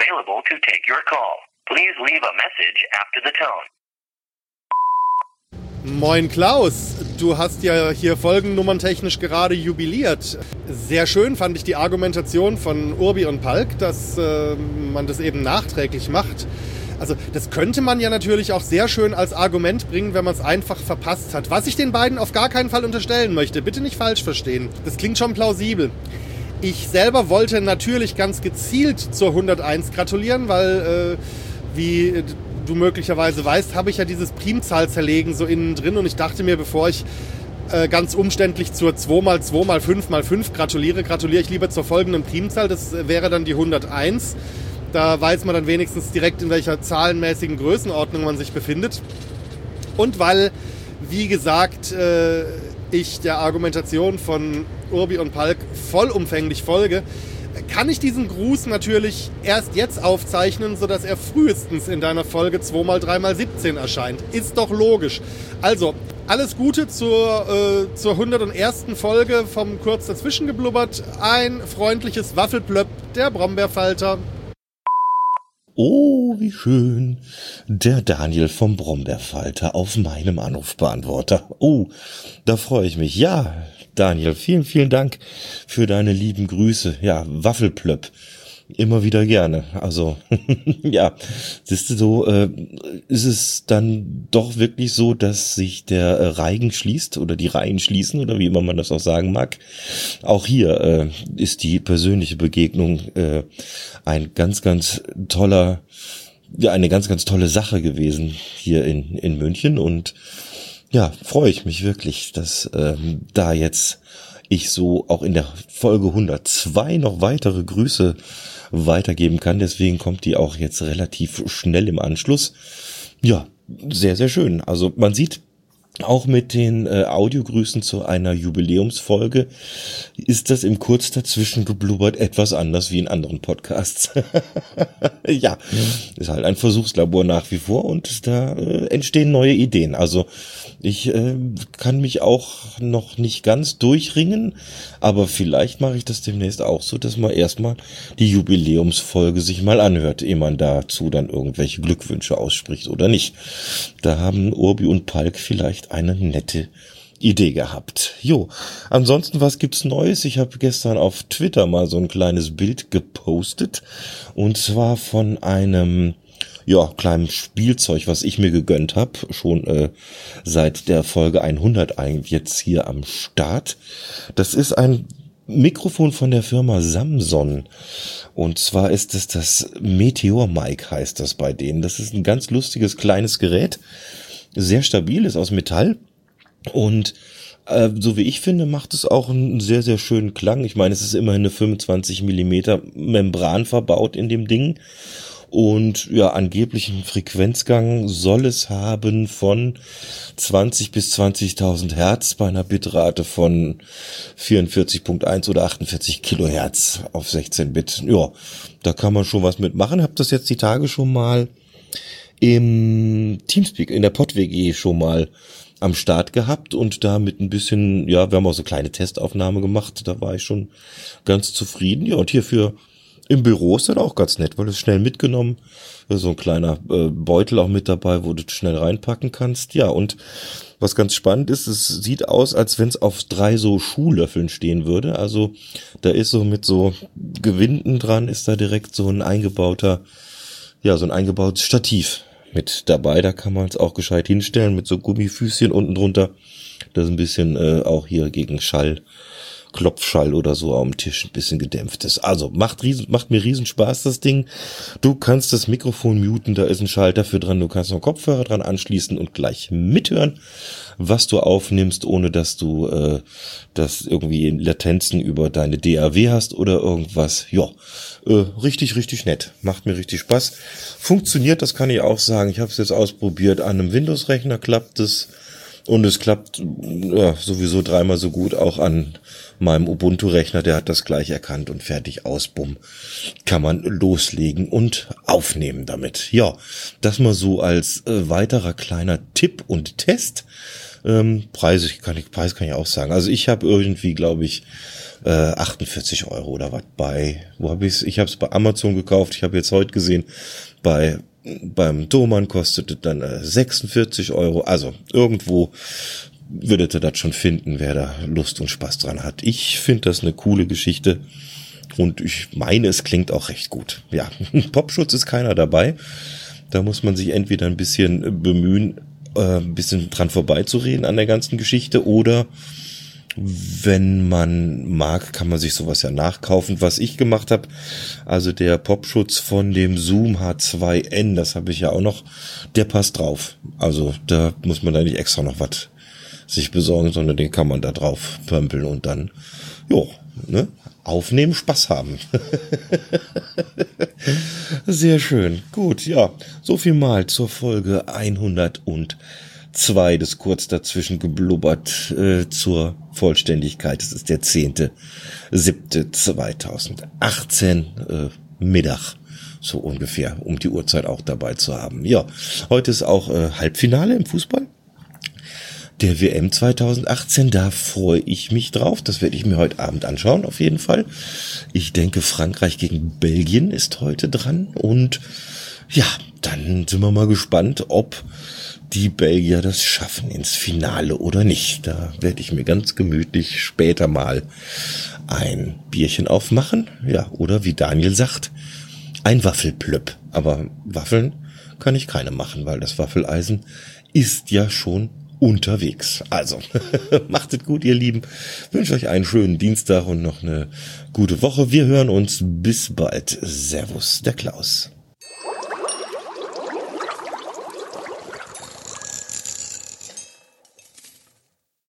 available to take your call. Please leave a message after the tone. Moin Klaus, du hast ja hier folgennummerntechnisch gerade jubiliert. Sehr schön fand ich die Argumentation von Urbi und Palk, dass man das eben nachträglich macht. Also das könnte man ja natürlich auch sehr schön als Argument bringen, wenn man es einfach verpasst hat. Was ich den beiden auf gar keinen Fall unterstellen möchte, bitte nicht falsch verstehen. Das klingt schon plausibel. Ich selber wollte natürlich ganz gezielt zur 101 gratulieren, weil wie du möglicherweise weißt, habe ich ja dieses Primzahlzerlegen so innen drin und ich dachte mir, bevor ich ganz umständlich zur 2x2x5x5 gratuliere ich lieber zur folgenden Primzahl, das wäre dann die 101. Da weiß man dann wenigstens direkt, in welcher zahlenmäßigen Größenordnung man sich befindet. Und weil, wie gesagt, ich der Argumentation von Urbi und Palk vollumfänglich folge, kann ich diesen Gruß natürlich erst jetzt aufzeichnen, sodass er frühestens in deiner Folge 2x3x17 erscheint. Ist doch logisch. Also, alles Gute zur 101. Folge vom Kurz dazwischen geblubbert. Ein freundliches Waffelplöpp, der Brombeerfalter. Oh, wie schön. Der Daniel vom Brombeerfalter auf meinem Anrufbeantworter. Oh, da freue ich mich. Ja, Daniel, vielen, vielen Dank für deine lieben Grüße. Ja, Waffelplöpp. Immer wieder gerne. Also, ja, siehst du, so ist es dann doch wirklich so, dass sich der Reigen schließt oder die Reihen schließen oder wie immer man das auch sagen mag. Auch hier ist die persönliche Begegnung ein ganz, ganz toller, ja, eine ganz, ganz tolle Sache gewesen hier in München und ja, freue ich mich wirklich, dass da jetzt ich so auch in der Folge 102 noch weitere Grüße weitergeben kann. Deswegen kommt die auch jetzt relativ schnell im Anschluss. Ja, sehr, sehr schön. Also man sieht, auch mit den Audiogrüßen zu einer Jubiläumsfolge ist das im Kurz dazwischen geblubbert etwas anders wie in anderen Podcasts. Ja, ist halt ein Versuchslabor nach wie vor und da entstehen neue Ideen. Also ich kann mich auch noch nicht ganz durchringen, aber vielleicht mache ich das demnächst auch so, dass man erstmal die Jubiläumsfolge sich mal anhört, ehe man dazu dann irgendwelche Glückwünsche ausspricht oder nicht. Da haben Urbi und Palk vielleicht eine nette Idee gehabt. Jo, ansonsten, was gibt's Neues? Ich habe gestern auf Twitter mal so ein kleines Bild gepostet und zwar von einem kleinen Spielzeug, was ich mir gegönnt habe, schon seit der Folge 100 eigentlich jetzt hier am Start. Das ist ein Mikrofon von der Firma Samson. Und zwar ist es das Meteor Mic, heißt das bei denen. Das ist ein ganz lustiges kleines Gerät. Sehr stabil, ist aus Metall. Und so wie ich finde, macht es auch einen sehr, sehr schönen Klang. Ich meine, es ist immerhin eine 25 Millimeter Membran verbaut in dem Ding. Und ja, angeblichen Frequenzgang soll es haben von 20 bis 20.000 Hertz bei einer Bitrate von 44.1 oder 48 Kilohertz auf 16 Bit. Ja, da kann man schon was mitmachen. Hab das jetzt die Tage schon mal im Teamspeak, in der PodWG schon mal am Start gehabt und da mit ein bisschen, ja, wir haben auch so kleine Testaufnahme gemacht, da war ich schon ganz zufrieden. Ja, und hierfür im Büro ist das auch ganz nett, weil du es schnell mitgenommen, so ein kleiner Beutel auch mit dabei, wo du schnell reinpacken kannst. Ja, und was ganz spannend ist, es sieht aus, als wenn es auf 3 so Schuhlöffeln stehen würde. Also da ist so mit so Gewinden dran, ist da direkt so ein eingebautes Stativ mit dabei. Da kann man es auch gescheit hinstellen mit so Gummifüßchen unten drunter. Das ein bisschen auch hier gegen Klopfschall oder so am Tisch ein bisschen gedämpft ist. Also macht mir riesen Spaß, das Ding. Du kannst das Mikrofon muten, da ist ein Schalter für dran, du kannst noch Kopfhörer dran anschließen und gleich mithören, was du aufnimmst, ohne dass du das irgendwie in Latenzen über deine DAW hast oder irgendwas. Ja, richtig, richtig nett. Macht mir richtig Spaß. Funktioniert, das kann ich auch sagen. Ich habe es jetzt ausprobiert. An einem Windows-Rechner klappt es. Und es klappt sowieso 3-mal so gut auch an meinem Ubuntu-Rechner, der hat das gleich erkannt und fertig aus, bumm, kann man loslegen und aufnehmen damit. Ja, das mal so als weiterer kleiner Tipp und Test. Preis kann ich auch sagen. Also ich habe irgendwie, glaube ich, 48 Euro oder was bei. Wo habe ich's? Ich habe es bei Amazon gekauft. Ich habe jetzt heute gesehen, beim Thomann kostete dann 46 Euro. Also irgendwo würdet ihr das schon finden, wer da Lust und Spaß dran hat. Ich finde das eine coole Geschichte und ich meine, es klingt auch recht gut. Ja, Popschutz ist keiner dabei. Da muss man sich entweder ein bisschen bemühen, ein bisschen dran vorbeizureden an der ganzen Geschichte, oder wenn man mag, kann man sich sowas ja nachkaufen, was ich gemacht habe. Also der Popschutz von dem Zoom H2N, das habe ich ja auch noch, der passt drauf. Also da muss man da nicht extra noch was sich besorgen, sondern den kann man da drauf pömpeln und dann, aufnehmen, Spaß haben. Sehr schön. Gut, ja, so viel mal zur Folge 102 des kurz dazwischen geblubbert zur Vollständigkeit. Es ist der 10.07.2018 Mittag. So ungefähr, um die Uhrzeit auch dabei zu haben. Ja, heute ist auch Halbfinale im Fußball. Der WM 2018, da freue ich mich drauf. Das werde ich mir heute Abend anschauen, auf jeden Fall. Ich denke, Frankreich gegen Belgien ist heute dran. Und ja, dann sind wir mal gespannt, ob die Belgier das schaffen ins Finale oder nicht. Da werde ich mir ganz gemütlich später mal ein Bierchen aufmachen. Ja, oder wie Daniel sagt, ein Waffelplöpp. Aber Waffeln kann ich keine machen, weil das Waffeleisen ist ja schon unterwegs. Also, macht es gut, ihr Lieben. Wünsche euch einen schönen Dienstag und noch eine gute Woche. Wir hören uns. Bis bald. Servus, der Klaus.